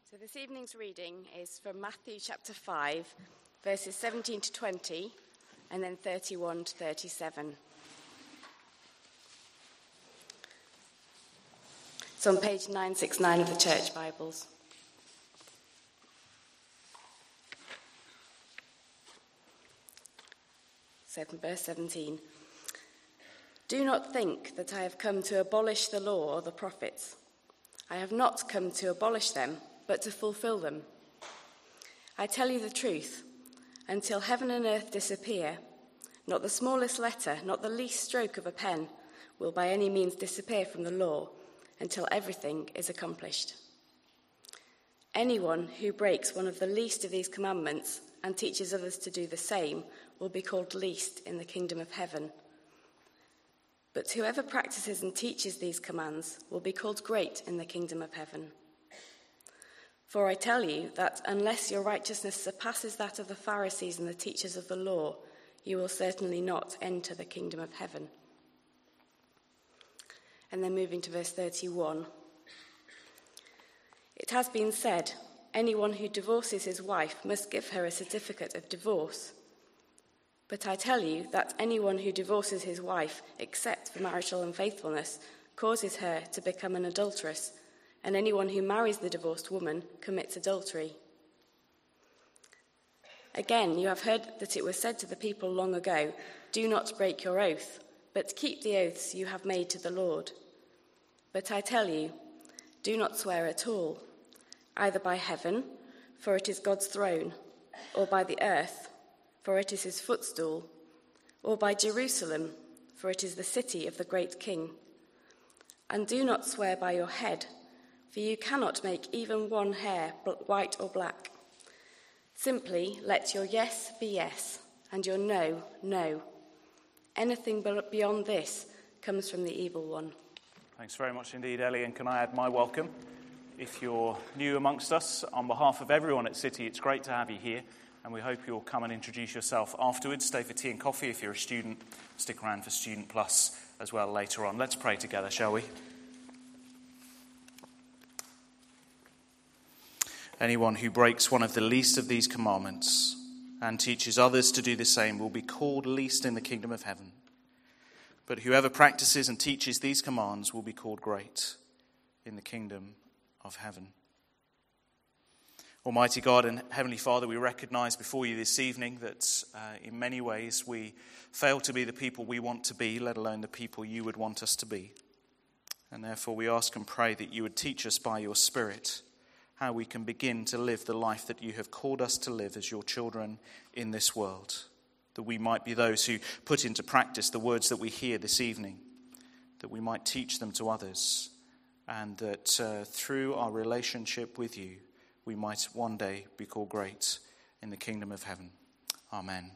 So this evening's reading is from Matthew chapter 5, verses 17 to 20, and then 31 to 37. It's on page 969 of the Church Bibles. So from verse 17. Do not think that I have come to abolish the law or the prophets. I have not come to abolish them, but to fulfill them. I tell you the truth, until heaven and earth disappear, not the smallest letter, not the least stroke of a pen will by any means disappear from the law until everything is accomplished. Anyone who breaks one of the least of these commandments and teaches others to do the same will be called least in the kingdom of heaven. But whoever practices and teaches these commands will be called great in the kingdom of heaven. For I tell you that unless your righteousness surpasses that of the Pharisees and the teachers of the law, you will certainly not enter the kingdom of heaven. And then moving to verse 31. It has been said, anyone who divorces his wife must give her a certificate of divorce. But I tell you that anyone who divorces his wife, except for marital unfaithfulness, causes her to become an adulteress, and anyone who marries the divorced woman commits adultery. Again, you have heard that it was said to the people long ago, do not break your oath, but keep the oaths you have made to the Lord. But I tell you, do not swear at all, either by heaven, for it is God's throne, or by the earth, for it is his footstool, or by Jerusalem, for it is the city of the great King. And do not swear by your head, for you cannot make even one hair white or black. Simply let your yes be yes, and your no, no. Anything beyond this comes from the evil one. Thanks very much indeed, Ellie, and can I add my welcome? If you're new amongst us, on behalf of everyone at City, it's great to have you here, and we hope you'll come and introduce yourself afterwards. Stay for tea and coffee if you're a student. Stick around for Student Plus as well later on. Let's pray together, shall we? Anyone who breaks one of the least of these commandments and teaches others to do the same will be called least in the kingdom of heaven. But whoever practices and teaches these commands will be called great in the kingdom of heaven. Almighty God and Heavenly Father, we recognize before you this evening that in many ways we fail to be the people we want to be, let alone the people you would want us to be. And therefore we ask and pray that you would teach us by your Spirit how we can begin to live the life that you have called us to live as your children in this world, that we might be those who put into practice the words that we hear this evening, that we might teach them to others, and that through our relationship with you, we might one day be called great in the kingdom of heaven. Amen.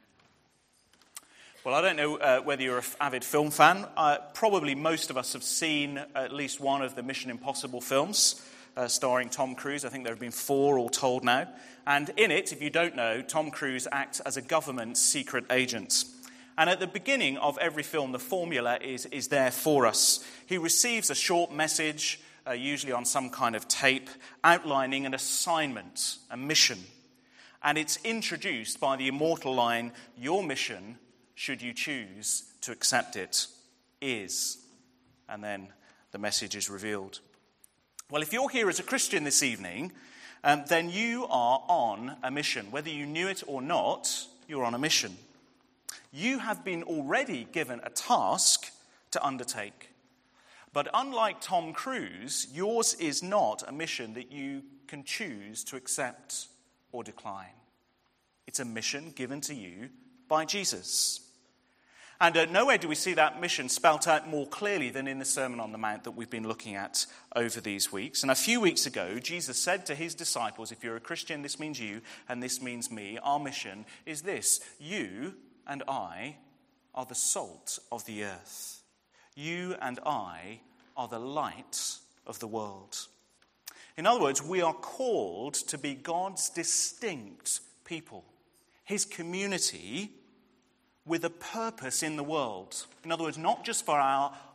Well, I don't know whether you're an avid film fan. Probably most of us have seen at least one of the Mission Impossible films, starring Tom Cruise. I think there have been 4 all told now. And in it, if you don't know, Tom Cruise acts as a government secret agent. And at the beginning of every film, the formula is there for us. He receives a short message, usually on some kind of tape, outlining an assignment, a mission. And it's introduced by the immortal line, your mission, should you choose to accept it, is. And then the message is revealed. Well, if you're here as a Christian this evening, then you are on a mission. Whether you knew it or not, you're on a mission. You have been already given a task to undertake. But unlike Tom Cruise, yours is not a mission that you can choose to accept or decline. It's a mission given to you by Jesus. And nowhere do we see that mission spelt out more clearly than in the Sermon on the Mount that we've been looking at over these weeks. And a few weeks ago, Jesus said to his disciples, if you're a Christian, this means you, and this means me. Our mission is this. You and I are the salt of the earth. You and I are the light of the world. In other words, we are called to be God's distinct people, his community with a purpose in the world. In other words, not just for our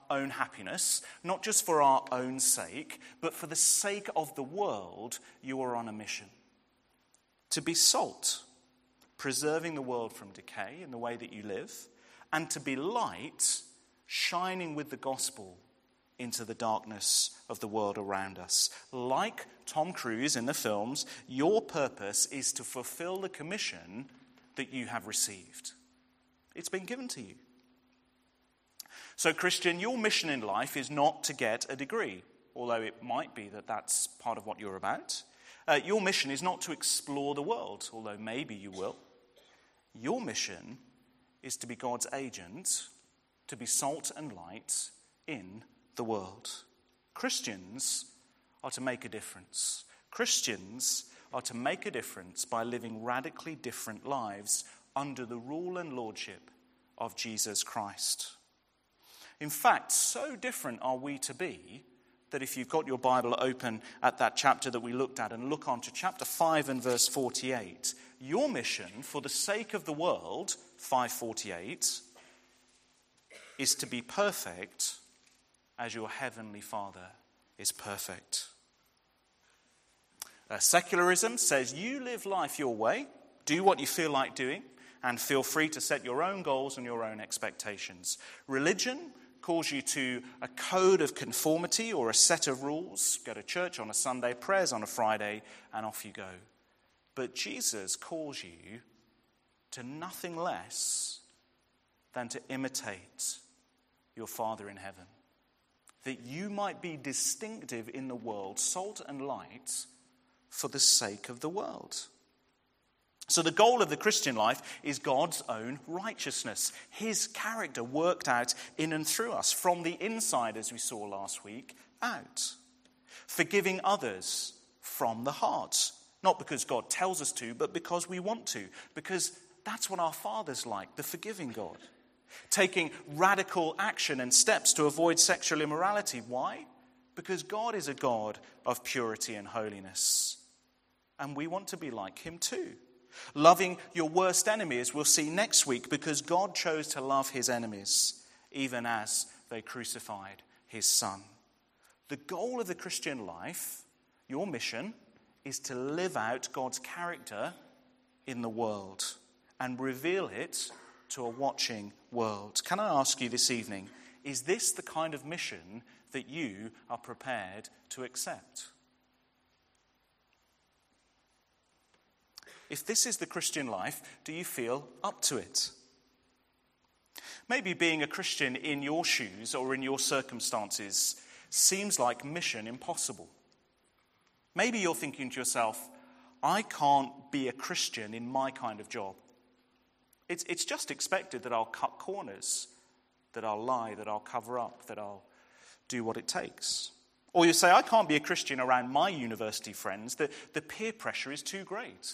own happiness, not just for our own sake, but for the sake of the world, you are on a mission. To be salt, preserving the world from decay in the way that you live, and to be light, shining with the gospel into the darkness of the world around us. Like Tom Cruise in the films, your purpose is to fulfill the commission that you have received. It's been given to you. So, Christian, your mission in life is not to get a degree, although it might be that that's part of what you're about. Your mission is not to explore the world, although maybe you will. Your mission is to be God's agent, to be salt and light in the world. Christians are to make a difference. Christians are to make a difference by living radically different lives under the rule and lordship of Jesus Christ. In fact, so different are we to be that if you've got your Bible open at that chapter that we looked at and look on to chapter 5 and verse 48, your mission for the sake of the world, 5:48, is to be perfect as your heavenly Father is perfect. Secularism says you live life your way, do what you feel like doing, and feel free to set your own goals and your own expectations. Religion calls you to a code of conformity or a set of rules. Go to church on a Sunday, prayers on a Friday, and off you go. But Jesus calls you to nothing less than to imitate your Father in heaven, that you might be distinctive in the world, salt and light, for the sake of the world. So the goal of the Christian life is God's own righteousness, his character worked out in and through us, from the inside, as we saw last week, out. Forgiving others from the heart, not because God tells us to, but because we want to, because that's what our Father's like, the forgiving God. Taking radical action and steps to avoid sexual immorality. Why? Because God is a God of purity and holiness. And we want to be like him too. Loving your worst enemy, as we'll see next week, because God chose to love his enemies, even as they crucified his Son. The goal of the Christian life, your mission, is to live out God's character in the world and reveal it to a watching world. Can I ask you this evening, is this the kind of mission that you are prepared to accept? If this is the Christian life, do you feel up to it? Maybe being a Christian in your shoes or in your circumstances seems like mission impossible. Maybe you're thinking to yourself, I can't be a Christian in my kind of job. It's just expected that I'll cut corners, that I'll lie, that I'll cover up, that I'll do what it takes. Or you say, I can't be a Christian around my university friends. The peer pressure is too great.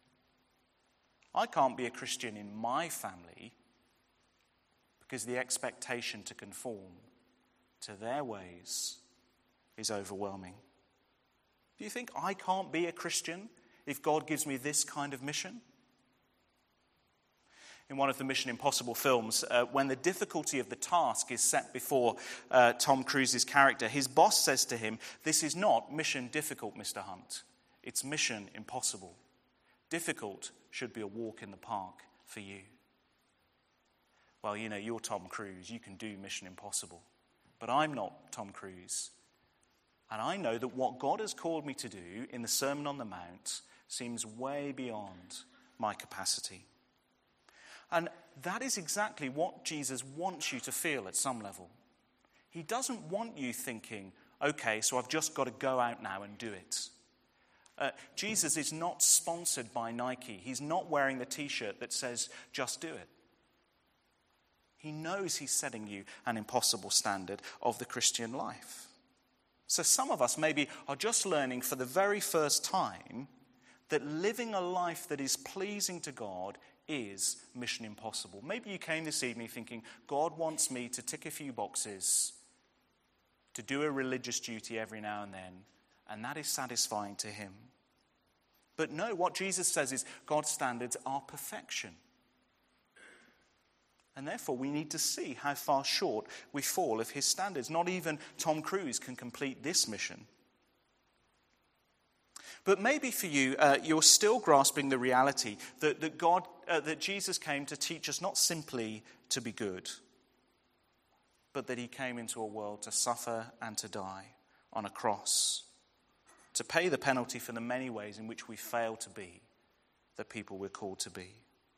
I can't be a Christian in my family because the expectation to conform to their ways is overwhelming. Do you think I can't be a Christian if God gives me this kind of mission? In one of the Mission Impossible films, when the difficulty of the task is set before Tom Cruise's character, his boss says to him, "This is not mission difficult, Mr. Hunt. It's mission impossible. Difficult should be a walk in the park for you." Well, you know, you're Tom Cruise. You can do Mission Impossible. But I'm not Tom Cruise. And I know that what God has called me to do in the Sermon on the Mount seems way beyond my capacity. And that is exactly what Jesus wants you to feel at some level. He doesn't want you thinking, okay, so I've just got to go out now and do it. Jesus is not sponsored by Nike. He's not wearing the t-shirt that says, just do it. He knows he's setting you an impossible standard of the Christian life. So some of us maybe are just learning for the very first time that living a life that is pleasing to God is mission impossible. Maybe you came this evening thinking, God wants me to tick a few boxes, to do a religious duty every now and that is satisfying to him. But no, what Jesus says is God's standards are perfection. And therefore, we need to see how far short we fall of his standards. Not even Tom Cruise can complete this mission. But maybe for you, you're still grasping the reality that Jesus came to teach us not simply to be good, but that he came into a world to suffer and to die on a cross, to pay the penalty for the many ways in which we fail to be the people we're called to be.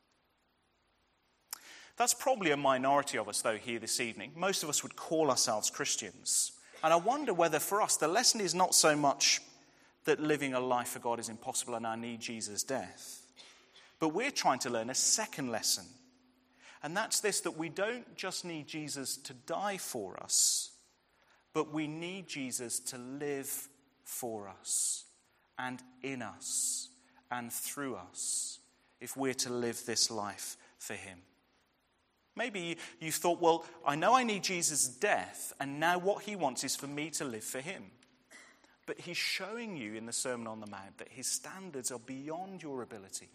That's probably a minority of us, though, here this evening. Most of us would call ourselves Christians. And I wonder whether for us the lesson is not so much that living a life for God is impossible and I need Jesus' death. But we're trying to learn a second lesson. And that's this, that we don't just need Jesus to die for us, but we need Jesus to live for us and in us and through us if we're to live this life for him. Maybe you thought, well, I know I need Jesus' death, and now what he wants is for me to live for him. But he's showing you in the Sermon on the Mount that his standards are beyond your ability.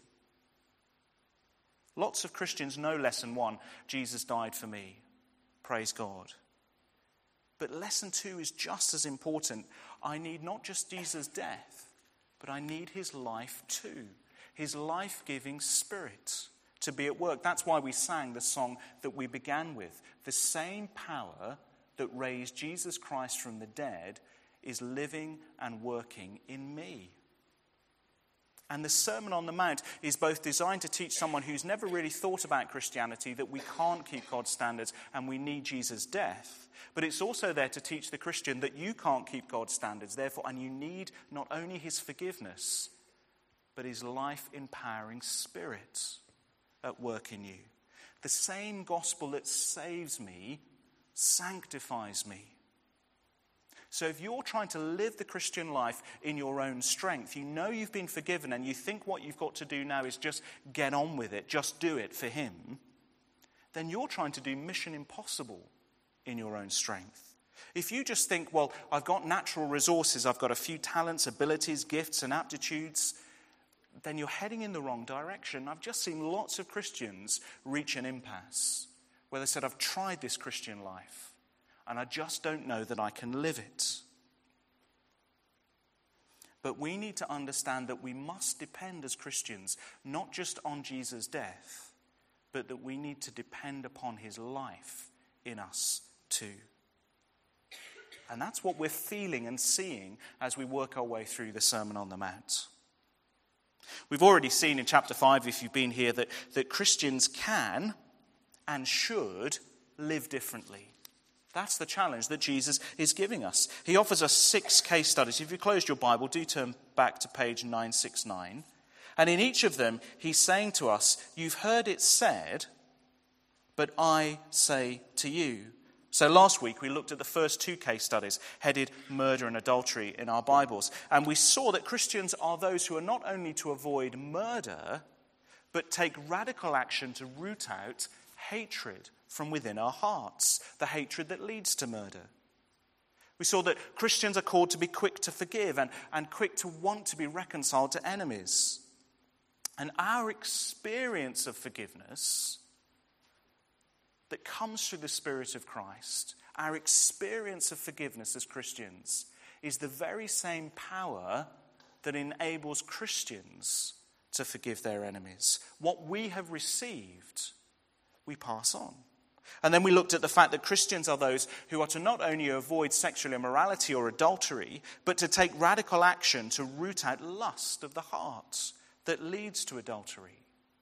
Lots of Christians know lesson 1, Jesus died for me. Praise God. But lesson 2 is just as important. I need not just Jesus' death, but I need his life too. His life-giving spirit to be at work. That's why we sang the song that we began with. The same power that raised Jesus Christ from the dead is living and working in me. And the Sermon on the Mount is both designed to teach someone who's never really thought about Christianity that we can't keep God's standards and we need Jesus' death. But it's also there to teach the Christian that you can't keep God's standards, therefore, and you need not only his forgiveness, but his life-empowering spirit at work in you. The same gospel that saves me sanctifies me. So if you're trying to live the Christian life in your own strength, you know you've been forgiven and you think what you've got to do now is just get on with it, just do it for him, then you're trying to do mission impossible in your own strength. If you just think, well, I've got natural resources, I've got a few talents, abilities, gifts and aptitudes, then you're heading in the wrong direction. I've just seen lots of Christians reach an impasse where they said, I've tried this Christian life and I just don't know that I can live it. But we need to understand that we must depend as Christians not just on Jesus' death, but that we need to depend upon his life in us too. And that's what we're feeling and seeing as we work our way through the Sermon on the Mount. We've already seen in chapter 5, if you've been here, that Christians can and should live differently. That's the challenge that Jesus is giving us. He offers us 6 case studies. If you closed your Bible, do turn back to page 969. And in each of them, he's saying to us, you've heard it said, but I say to you. So last week we looked at the first 2 case studies, headed murder and adultery in our Bibles. And we saw that Christians are those who are not only to avoid murder, but take radical action to root out hatred from within our hearts, the hatred that leads to murder. We saw that Christians are called to be quick to forgive and quick to want to be reconciled to enemies. And our experience of forgiveness that comes through the Spirit of Christ, our experience of forgiveness as Christians, is the very same power that enables Christians to forgive their enemies. What we have received, we pass on. And then we looked at the fact that Christians are those who are to not only avoid sexual immorality or adultery, but to take radical action to root out lust of the heart that leads to adultery.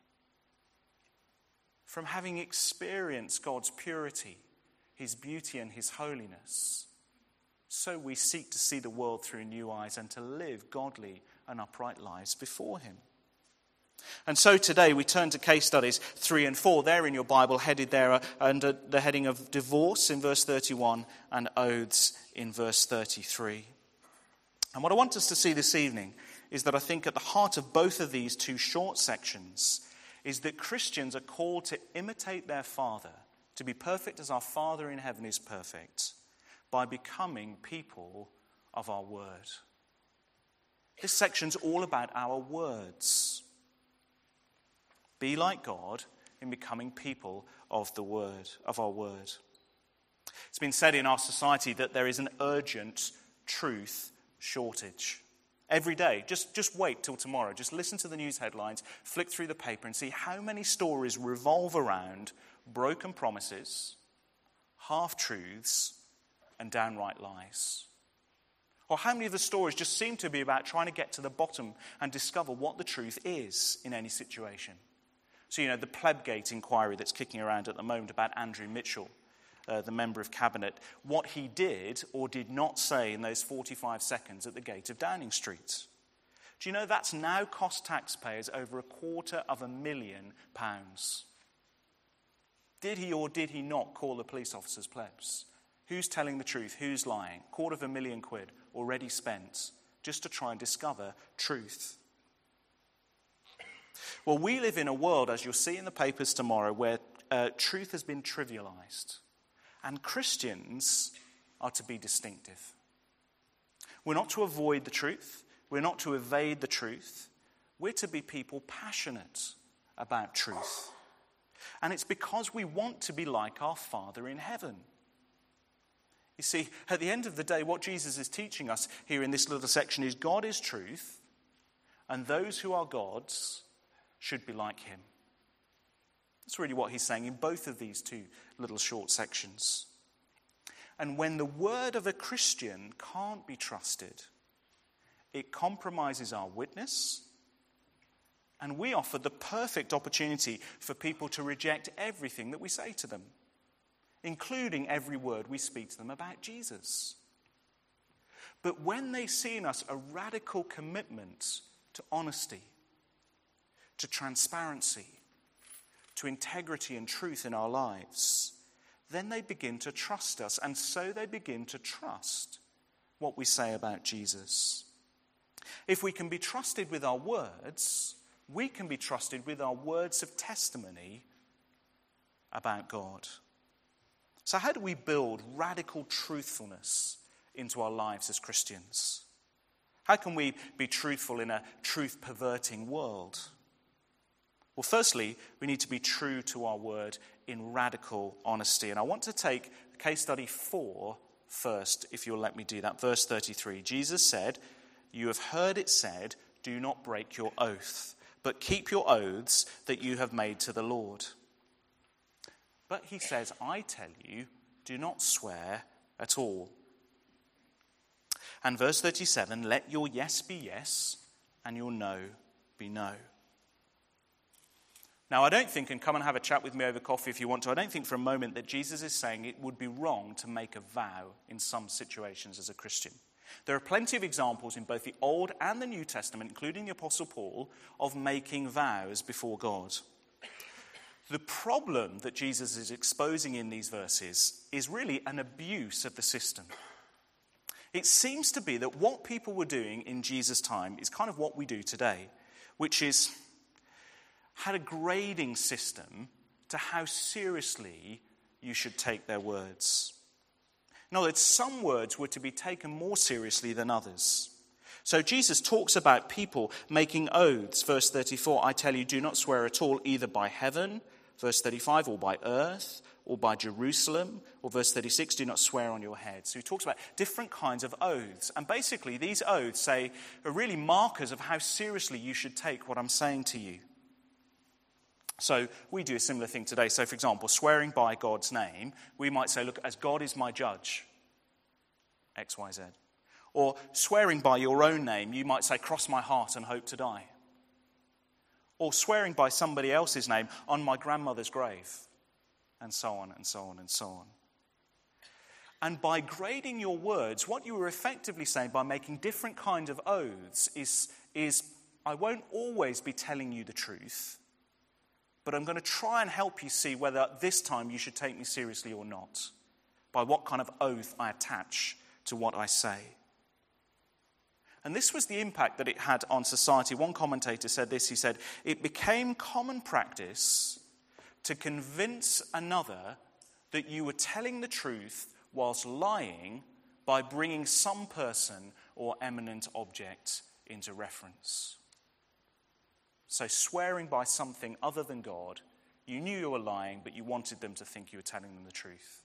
From having experienced God's purity, his beauty and his holiness, so we seek to see the world through new eyes and to live godly and upright lives before him. And so today we turn to case studies 3 and 4. They're in your Bible, headed there under the heading of divorce in verse 31 and oaths in verse 33. And what I want us to see this evening is that I think at the heart of both of these 2 short sections is that Christians are called to imitate their Father, to be perfect as our Father in heaven is perfect, by becoming people of our word. This section's all about our words. Be like God, in becoming people of the word, of our word. It's been said in our society that there is an urgent truth shortage. Every day, just wait till tomorrow. Just listen to the news headlines, flick through the paper and see how many stories revolve around broken promises, half-truths, and downright lies. Or how many of the stories just seem to be about trying to get to the bottom and discover what the truth is in any situation. So, the Plebgate inquiry that's kicking around at the moment about Andrew Mitchell, the member of cabinet, what he did or did not say in those 45 seconds at the gate of Downing Street. Do you know that's now cost taxpayers over £250,000? Did he or did he not call the police officers plebs? Who's telling the truth? Who's lying? £250,000 already spent just to try and discover truth. Well, we live in a world, as you'll see in the papers tomorrow, where truth has been trivialized. And Christians are to be distinctive. We're not to avoid the truth. We're not to evade the truth. We're to be people passionate about truth. And it's because we want to be like our Father in heaven. You see, at the end of the day, what Jesus is teaching us here in this little section is God is truth, and those who are God's should be like him. That's really what he's saying in both of these two little short sections. And when the word of a Christian can't be trusted, it compromises our witness, and we offer the perfect opportunity for people to reject everything that we say to them, including every word we speak to them about Jesus. But when they see in us a radical commitment to honesty, to transparency, to integrity and truth in our lives, then they begin to trust us, and so they begin to trust what we say about Jesus. If we can be trusted with our words, we can be trusted with our words of testimony about God. So how do we build radical truthfulness into our lives as Christians? How can we be truthful in a truth-perverting world? Well, firstly, we need to be true to our word in radical honesty. And I want to take case study 4 first, if you'll let me do that. Verse 33, Jesus said, "You have heard it said, do not break your oath, but keep your oaths that you have made to the Lord." But he says, "I tell you, do not swear at all." And verse 37, "Let your yes be yes, and your no be no." Now, I don't think, and come and have a chat with me over coffee if you want to, I don't think for a moment that Jesus is saying it would be wrong to make a vow in some situations as a Christian. There are plenty of examples in both the Old and the New Testament, including the Apostle Paul, of making vows before God. The problem that Jesus is exposing in these verses is really an abuse of the system. It seems to be that what people were doing in Jesus' time is kind of what we do today, which is had a grading system to how seriously you should take their words. In other words, some words were to be taken more seriously than others. So Jesus talks about people making oaths. Verse 34, "I tell you, do not swear at all, either by heaven," verse 35, "or by earth, or by Jerusalem," or verse 36, "do not swear on your head." So he talks about different kinds of oaths. And basically, these oaths are really markers of how seriously you should take what I'm saying to you. So we do a similar thing today. So, for example, swearing by God's name, we might say, "Look, as God is my judge," X, Y, Z. Or swearing by your own name, you might say, "Cross my heart and hope to die." Or swearing by somebody else's name, "On my grandmother's grave," and so on and so on and so on. And by grading your words, what you were effectively saying by making different kinds of oaths is I won't always be telling you the truth, but I'm going to try and help you see whether this time you should take me seriously or not, by what kind of oath I attach to what I say. And this was the impact that it had on society. One commentator said this, he said, "It became common practice to convince another that you were telling the truth whilst lying by bringing some person or eminent object into reference." So swearing by something other than God You knew you were lying, but you wanted them to think you were telling them the truth.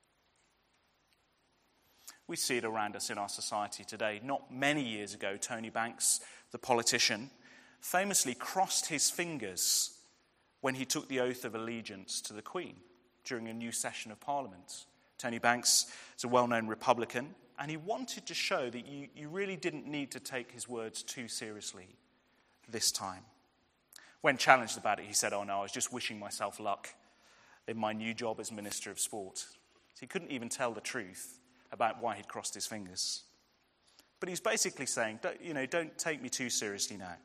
We see it around us in our society today. Not many years ago, Tony Banks, the politician, famously crossed his fingers when he took the oath of allegiance to the Queen during a new session of Parliament. Tony Banks is a well-known Republican, and he wanted to show that you really didn't need to take his words too seriously this time. When challenged about it, he said, "Oh no, I was just wishing myself luck in my new job as Minister of Sport." So he couldn't even tell the truth about why he'd crossed his fingers. But he's basically saying, don't take me too seriously now.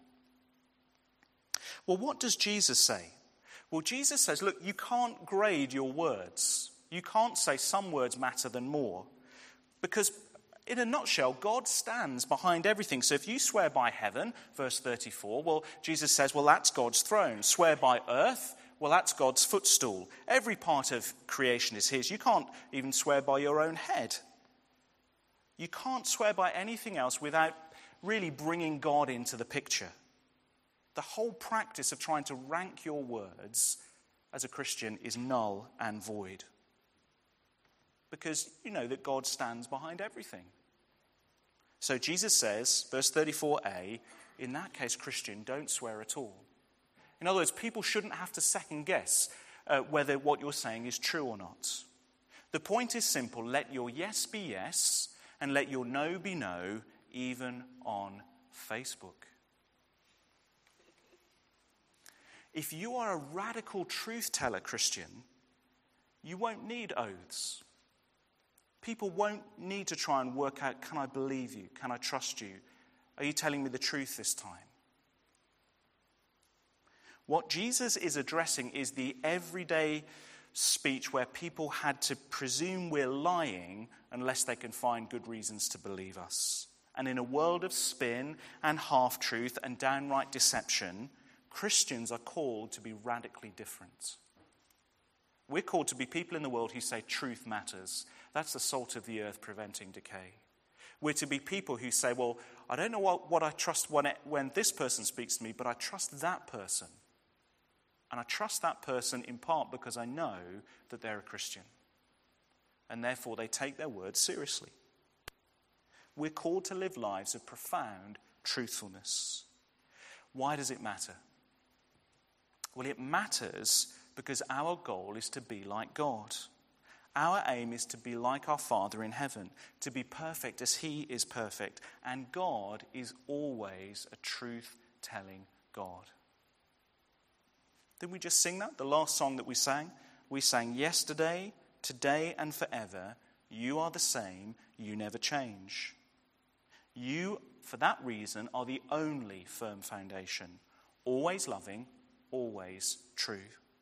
Well, what does Jesus say? Well, Jesus says, look, you can't grade your words. You can't say some words matter than more. Because in a nutshell, God stands behind everything. So if you swear by heaven, verse 34, well, Jesus says, well, that's God's throne. Swear by earth, well, that's God's footstool. Every part of creation is his. You can't even swear by your own head. You can't swear by anything else without really bringing God into the picture. The whole practice of trying to rank your words as a Christian is null and void. Because you know that God stands behind everything. So Jesus says, verse 34a, in that case, Christian, don't swear at all. In other words, people shouldn't have to second guess whether what you're saying is true or not. The point is simple. Let your yes be yes, and let your no be no, even on Facebook. If you are a radical truth teller, Christian, you won't need oaths. People won't need to try and work out, can I believe you? Can I trust you? Are you telling me the truth this time? What Jesus is addressing is the everyday speech where people had to presume we're lying unless they can find good reasons to believe us. And in a world of spin and half-truth and downright deception, Christians are called to be radically different. We're called to be people in the world who say truth matters. That's the salt of the earth preventing decay. We're to be people who say, well, I don't know what I trust when this person speaks to me, but I trust that person. And I trust that person in part because I know that they're a Christian. And therefore they take their words seriously. We're called to live lives of profound truthfulness. Why does it matter? Well, it matters because our goal is to be like God. Our aim is to be like our Father in heaven, to be perfect as he is perfect. And God is always a truth-telling God. Didn't we just sing that? The last song that we sang? We sang, yesterday, today, and forever, you are the same, you never change. You, for that reason, are the only firm foundation, always loving, always true.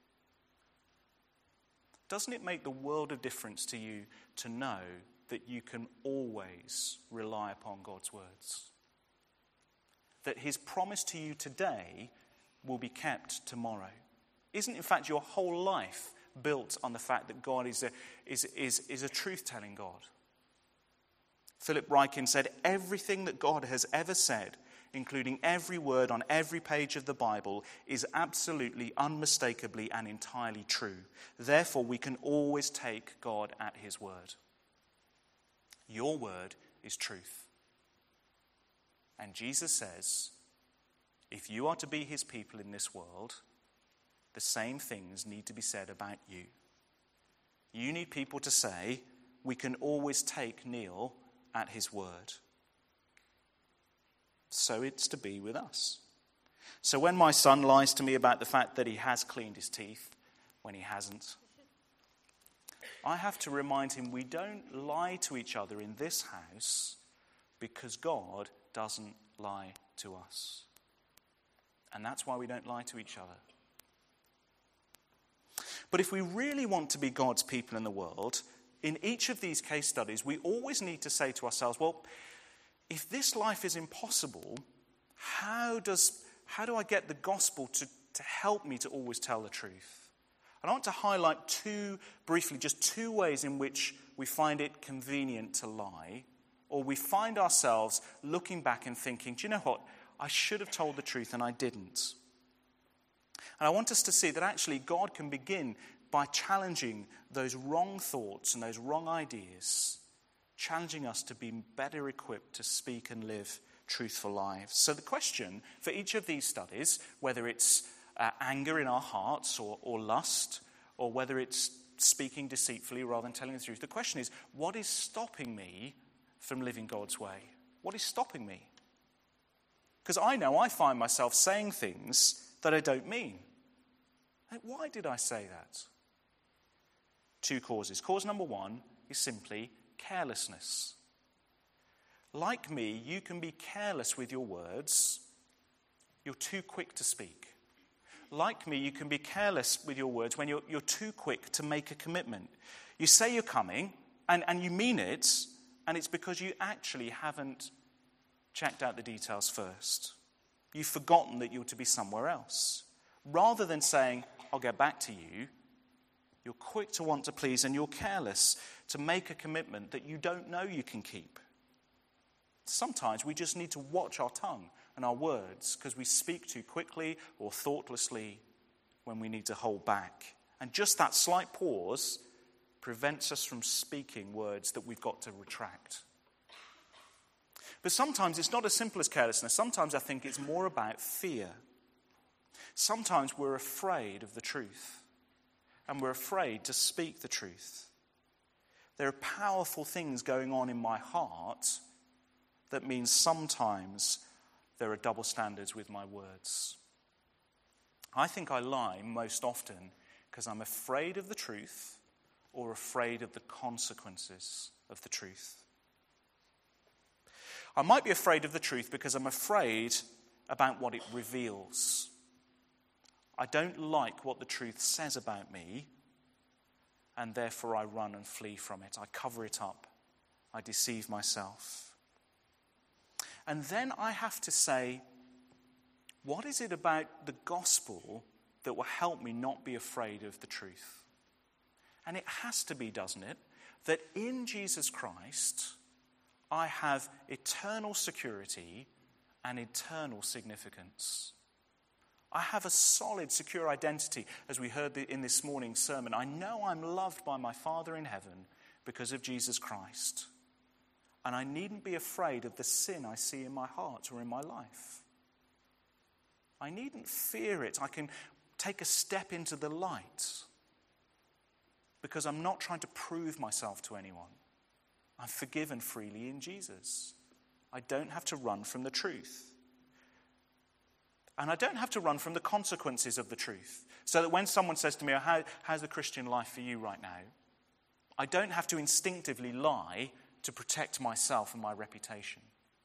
Doesn't it make the world of difference to you to know that you can always rely upon God's words? That his promise to you today will be kept tomorrow. Isn't, in fact, your whole life built on the fact that God is a truth-telling God? Philip Ryken said, everything that God has ever said, including every word on every page of the Bible, is absolutely, unmistakably, and entirely true. Therefore, we can always take God at his word. Your word is truth. And Jesus says, if you are to be his people in this world, the same things need to be said about you. You need people to say, we can always take Neil at his word. So it's to be with us. So when my son lies to me about the fact that he has cleaned his teeth when he hasn't, I have to remind him we don't lie to each other in this house because God doesn't lie to us. And that's why we don't lie to each other. But if we really want to be God's people in the world, in each of these case studies, we always need to say to ourselves, well, if this life is impossible, how do I get the gospel to help me to always tell the truth? And I want to highlight just two ways in which we find it convenient to lie, or we find ourselves looking back and thinking, do you know what? I should have told the truth and I didn't. And I want us to see that actually God can begin by challenging those wrong thoughts and those wrong ideas, challenging us to be better equipped to speak and live truthful lives. So the question for each of these studies, whether it's anger in our hearts or lust, or whether it's speaking deceitfully rather than telling the truth, the question is, what is stopping me from living God's way? What is stopping me? Because I know I find myself saying things that I don't mean. Why did I say that? Two causes. Cause number one is simply carelessness. Like me, you can be careless with your words. You're too quick to speak. Like me, you can be careless with your words when you're too quick to make a commitment. You say you're coming, and you mean it, and it's because you actually haven't checked out the details first. You've forgotten that you're to be somewhere else. Rather than saying, I'll get back to you, you're quick to want to please, and you're careless to make a commitment that you don't know you can keep. Sometimes we just need to watch our tongue and our words because we speak too quickly or thoughtlessly when we need to hold back. And just that slight pause prevents us from speaking words that we've got to retract. But sometimes it's not as simple as carelessness. Sometimes I think it's more about fear. Sometimes we're afraid of the truth, and we're afraid to speak the truth. There are powerful things going on in my heart that means sometimes there are double standards with my words. I think I lie most often because I'm afraid of the truth or afraid of the consequences of the truth. I might be afraid of the truth because I'm afraid about what it reveals. I don't like what the truth says about me, and therefore I run and flee from it. I cover it up. I deceive myself. And then I have to say, what is it about the gospel that will help me not be afraid of the truth? And it has to be, doesn't it, that in Jesus Christ, I have eternal security and eternal significance. I have a solid, secure identity, as we heard in this morning's sermon. I know I'm loved by my Father in heaven because of Jesus Christ. And I needn't be afraid of the sin I see in my heart or in my life. I needn't fear it. I can take a step into the light because I'm not trying to prove myself to anyone. I'm forgiven freely in Jesus. I don't have to run from the truth. And I don't have to run from the consequences of the truth. So that when someone says to me, how's the Christian life for you right now? I don't have to instinctively lie to protect myself and my reputation.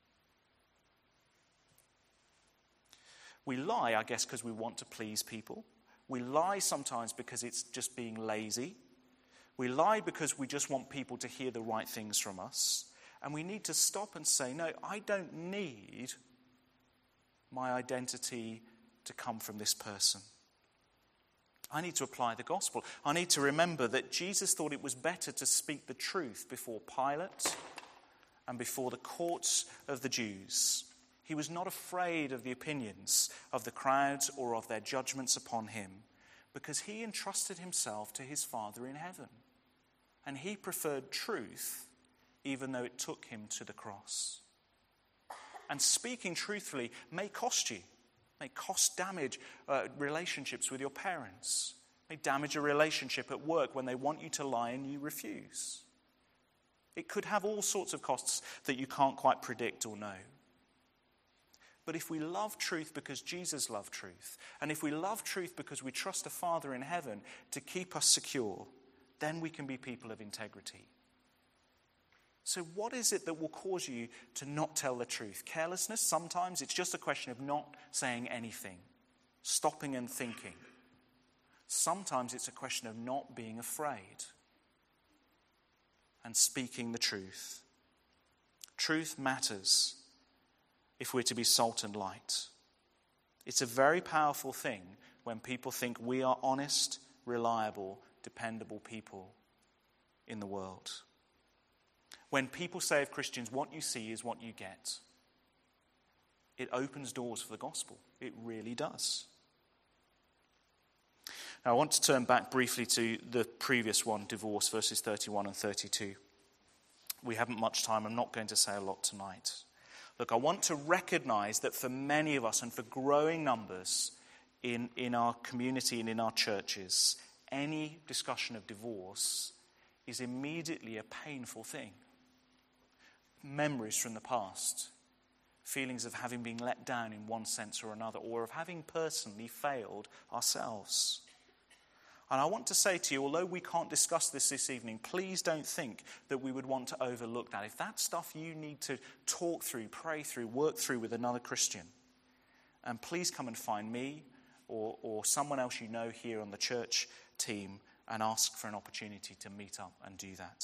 We lie, I guess, because we want to please people. We lie sometimes because it's just being lazy. We lie because we just want people to hear the right things from us. And we need to stop and say, no, I don't need my identity to come from this person. I need to apply the gospel. I need to remember that Jesus thought it was better to speak the truth before Pilate and before the courts of the Jews. He was not afraid of the opinions of the crowds or of their judgments upon him because he entrusted himself to his Father in heaven. And he preferred truth even though it took him to the cross. And speaking truthfully may cost you. May cost damage relationships with your parents. May damage a relationship at work when they want you to lie and you refuse. It could have all sorts of costs that you can't quite predict or know. But if we love truth because Jesus loved truth, and if we love truth because we trust a Father in heaven to keep us secure, then we can be people of integrity. So what is it that will cause you to not tell the truth? Carelessness? Sometimes it's just a question of not saying anything, stopping and thinking. Sometimes it's a question of not being afraid and speaking the truth. Truth matters if we're to be salt and light. It's a very powerful thing when people think we are honest, reliable, dependable people in the world. When people say of Christians, what you see is what you get, it opens doors for the gospel. It really does. Now, I want to turn back briefly to the previous one, divorce, verses 31 and 32. We haven't much time. I'm not going to say a lot tonight. Look, I want to recognize that for many of us and for growing numbers in our community and in our churches, any discussion of divorce is immediately a painful thing. Memories from the past, feelings of having been let down in one sense or another, or of having personally failed ourselves. And I want to say to you, although we can't discuss this evening, please don't think that we would want to overlook that. If that's stuff you need to talk through, pray through, work through with another Christian, and please come and find me or someone else you know here on the church team and ask for an opportunity to meet up and do that.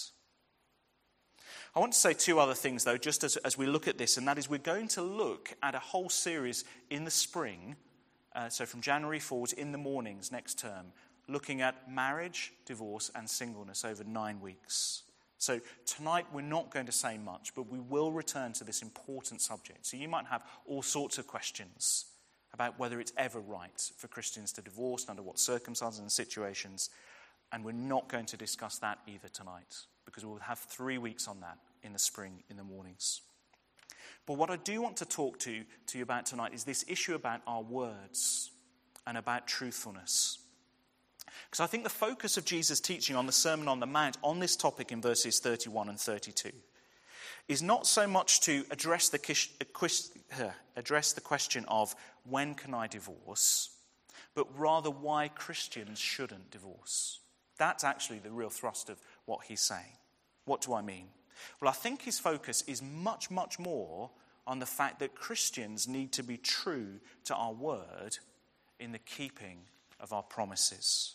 I want to say two other things, though, just as we look at this, and that is we're going to look at a whole series in the spring, so from January forward in the mornings next term, looking at marriage, divorce, and singleness over 9 weeks. So tonight we're not going to say much, but we will return to this important subject. So you might have all sorts of questions about whether it's ever right for Christians to divorce, and under what circumstances and situations, and we're not going to discuss that either tonight, because we'll have 3 weeks on that in the spring in the mornings. But what I do want to talk to you about tonight is this issue about our words and about truthfulness. Because I think the focus of Jesus' teaching on the Sermon on the Mount on this topic in verses 31 and 32 is not so much to address the question of when can I divorce, but rather why Christians shouldn't divorce. That's actually the real thrust of what he's saying. What do I mean? Well, I think his focus is much, much more on the fact that Christians need to be true to our word in the keeping of our promises.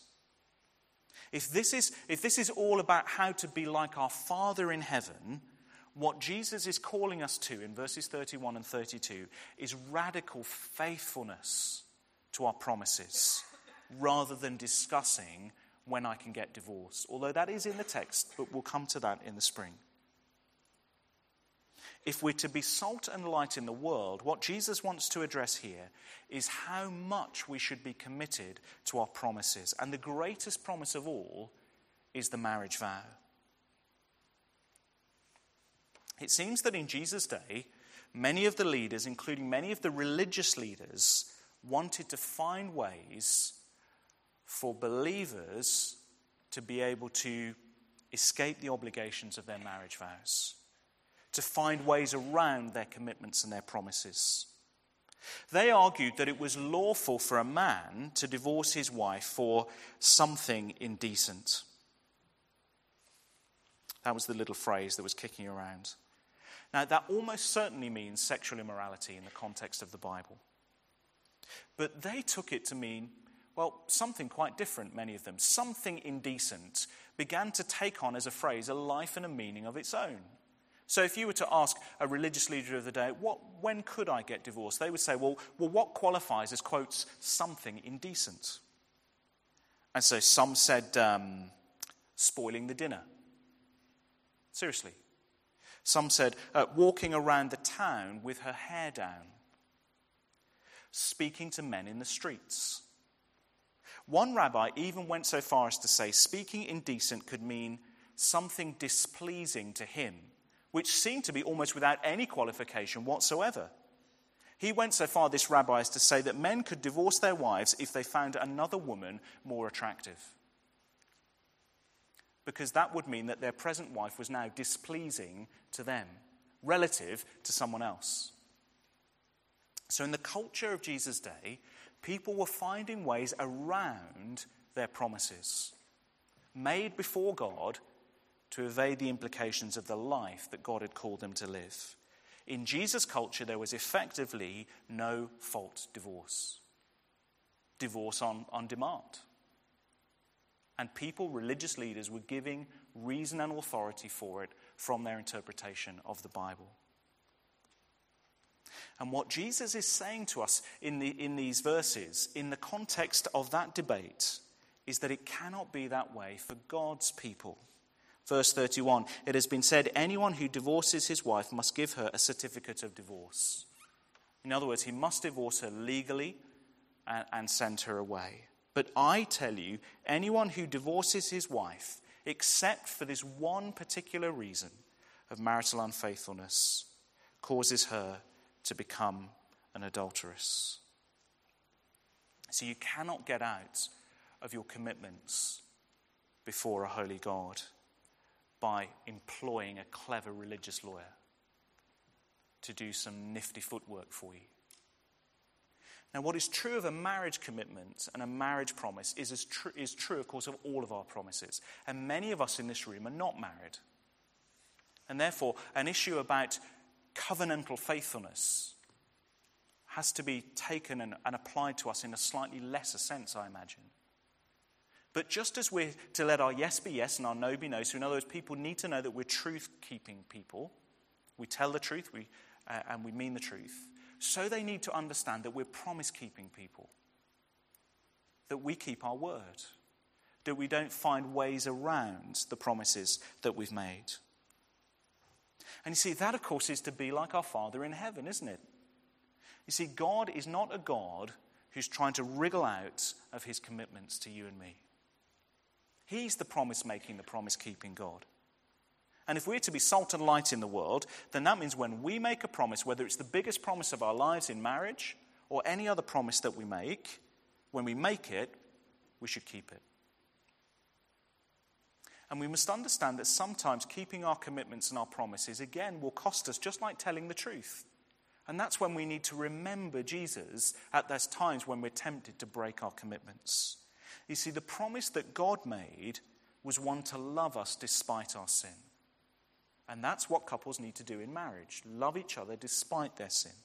If this is all about how to be like our Father in heaven, what Jesus is calling us to in verses 31 and 32 is radical faithfulness to our promises, rather than discussing when I can get divorced. Although that is in the text, but we'll come to that in the spring. If we're to be salt and light in the world, what Jesus wants to address here is how much we should be committed to our promises. And the greatest promise of all is the marriage vow. It seems that in Jesus' day, many of the leaders, including many of the religious leaders, wanted to find ways for believers to be able to escape the obligations of their marriage vows, to find ways around their commitments and their promises. They argued that it was lawful for a man to divorce his wife for something indecent. That was the little phrase that was kicking around. Now, that almost certainly means sexual immorality in the context of the Bible. But they took it to mean, well, something quite different, many of them. Something indecent began to take on, as a phrase, a life and a meaning of its own. So if you were to ask a religious leader of the day, when could I get divorced? They would say, well, what qualifies as, quotes, something indecent? And so some said, spoiling the dinner. Seriously. Some said, walking around the town with her hair down. Speaking to men in the streets. One rabbi even went so far as to say speaking indecent could mean something displeasing to him, which seemed to be almost without any qualification whatsoever. He went so far, this rabbi, as to say that men could divorce their wives if they found another woman more attractive, because that would mean that their present wife was now displeasing to them, relative to someone else. So in the culture of Jesus' day, people were finding ways around their promises, made before God, to evade the implications of the life that God had called them to live. In Jesus' culture, there was effectively no fault divorce. Divorce on demand. And people, religious leaders, were giving reason and authority for it from their interpretation of the Bible. And what Jesus is saying to us in these verses, in the context of that debate, is that it cannot be that way for God's people. Verse 31, it has been said, anyone who divorces his wife must give her a certificate of divorce. In other words, he must divorce her legally and send her away. But I tell you, anyone who divorces his wife, except for this one particular reason of marital unfaithfulness, causes her to become an adulteress. So you cannot get out of your commitments before a holy God by employing a clever religious lawyer to do some nifty footwork for you. Now, what is true of a marriage commitment and a marriage promise is true, of course, of all of our promises. And many of us in this room are not married. And therefore, an issue about covenantal faithfulness has to be taken and applied to us in a slightly lesser sense, I imagine. But just as we're to let our yes be yes and our no be no, so in other words, people need to know that we're truth-keeping people. We tell the truth and we mean the truth. So they need to understand that we're promise-keeping people. That we keep our word. That we don't find ways around the promises that we've made. And you see, that of course is to be like our Father in heaven, isn't it? You see, God is not a God who's trying to wriggle out of his commitments to you and me. He's the promise-making, the promise-keeping God. And if we're to be salt and light in the world, then that means when we make a promise, whether it's the biggest promise of our lives in marriage or any other promise that we make, when we make it, we should keep it. And we must understand that sometimes keeping our commitments and our promises, again, will cost us, just like telling the truth. And that's when we need to remember Jesus at those times when we're tempted to break our commitments. You see, the promise that God made was one to love us despite our sin. And that's what couples need to do in marriage. Love each other despite their sin.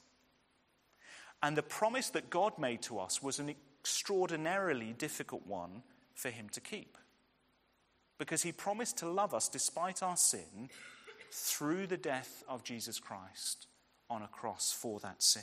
And the promise that God made to us was an extraordinarily difficult one for him to keep. Because he promised to love us despite our sin through the death of Jesus Christ on a cross for that sin.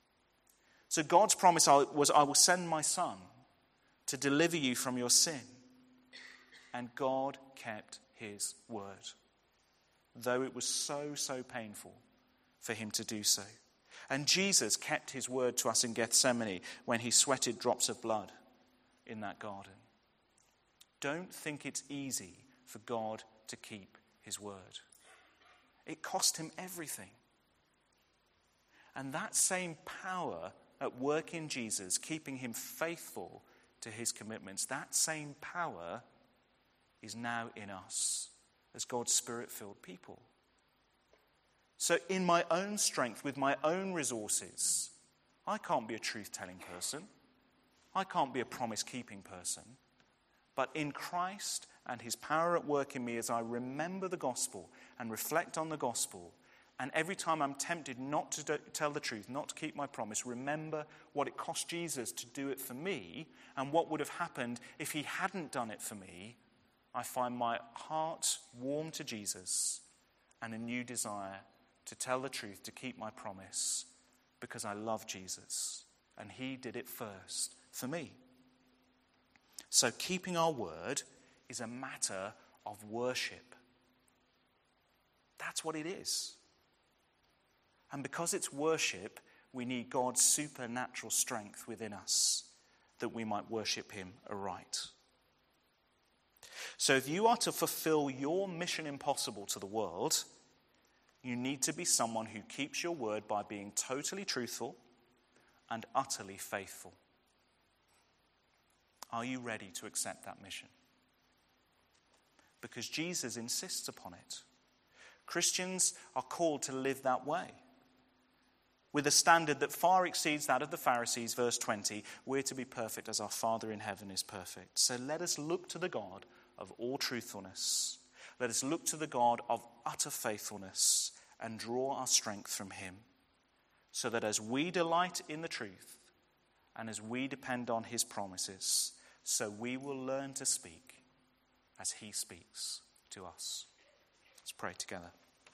So God's promise was, I will send my son to deliver you from your sin. And God kept his word. Though it was so painful for him to do so. And Jesus kept his word to us in Gethsemane when he sweated drops of blood in that garden. Don't think it's easy for God to keep his word. It cost him everything. And that same power at work in Jesus, keeping him faithful to his commitments, that same power is now in us as God's Spirit-filled people. So in my own strength, with my own resources, I can't be a truth-telling person. I can't be a promise-keeping person. But in Christ and his power at work in me as I remember the gospel and reflect on the gospel, and every time I'm tempted not to tell the truth, not to keep my promise, remember what it cost Jesus to do it for me and what would have happened if he hadn't done it for me, I find my heart warm to Jesus and a new desire to tell the truth, to keep my promise, because I love Jesus and he did it first for me. So keeping our word is a matter of worship. That's what it is. And because it's worship, we need God's supernatural strength within us that we might worship him aright. So if you are to fulfill your mission impossible to the world, you need to be someone who keeps your word by being totally truthful and utterly faithful. Are you ready to accept that mission? Because Jesus insists upon it. Christians are called to live that way. With a standard that far exceeds that of the Pharisees, verse 20, we're to be perfect as our Father in heaven is perfect. So let us look to the God of all truthfulness. Let us look to the God of utter faithfulness and draw our strength from him, so that as we delight in the truth and as we depend on his promises, so we will learn to speak as he speaks to us. Let's pray together.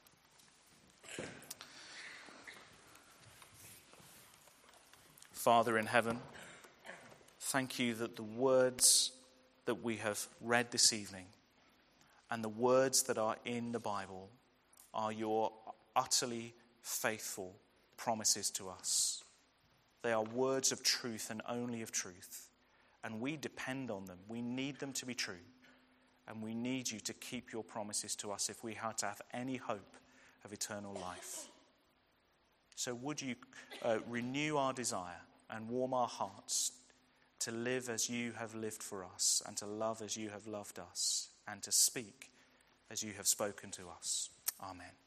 Father in heaven, thank you that the words that we have read this evening and the words that are in the Bible are your utterly faithful promises to us. They are words of truth and only of truth. and we depend on them. We need them to be true, and we need you to keep your promises to us if we are to have any hope of eternal life. So would you renew our desire and warm our hearts to live as you have lived for us, and to love as you have loved us, and to speak as you have spoken to us. Amen.